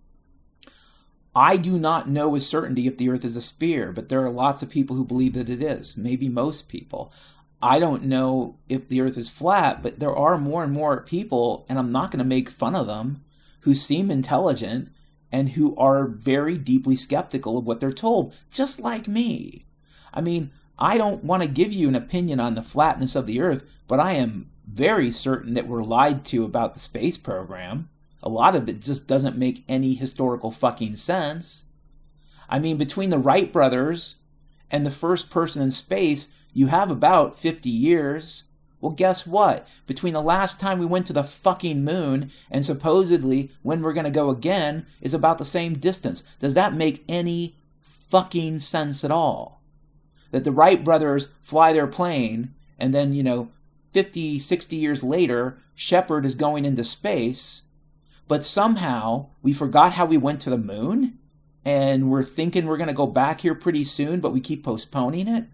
I do not know with certainty if the earth is a sphere, but there are lots of people who believe that it is, maybe most people. I don't know if the earth is flat, but there are more and more people, and I'm not going to make fun of them, who seem intelligent and who are very deeply skeptical of what they're told, just like me. I mean, I don't want to give you an opinion on the flatness of the earth, but I am very certain that we're lied to about the space program. A lot of it just doesn't make any historical fucking sense. I mean, between the Wright brothers and the first person in space, you have about fifty years. Well, guess what? Between the last time we went to the fucking moon and supposedly when we're going to go again is about the same distance. Does that make any fucking sense at all? That the Wright brothers fly their plane and then, you know, fifty, sixty years later, Shepard is going into space, but somehow we forgot how we went to the moon and we're thinking we're going to go back here pretty soon, but we keep postponing it?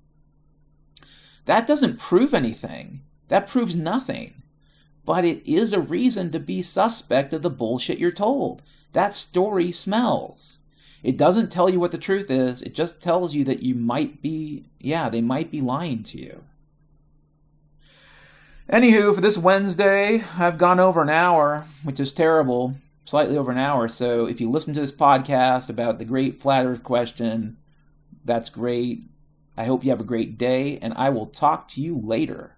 That doesn't prove anything. That proves nothing. But it is a reason to be suspect of the bullshit you're told. That story smells. It doesn't tell you what the truth is. It just tells you that you might be, yeah, they might be lying to you. Anywho, for this Wednesday, I've gone over an hour, which is terrible, slightly over an hour. So if you listen to this podcast about the great flat earth question, that's great. I hope you have a great day, and I will talk to you later.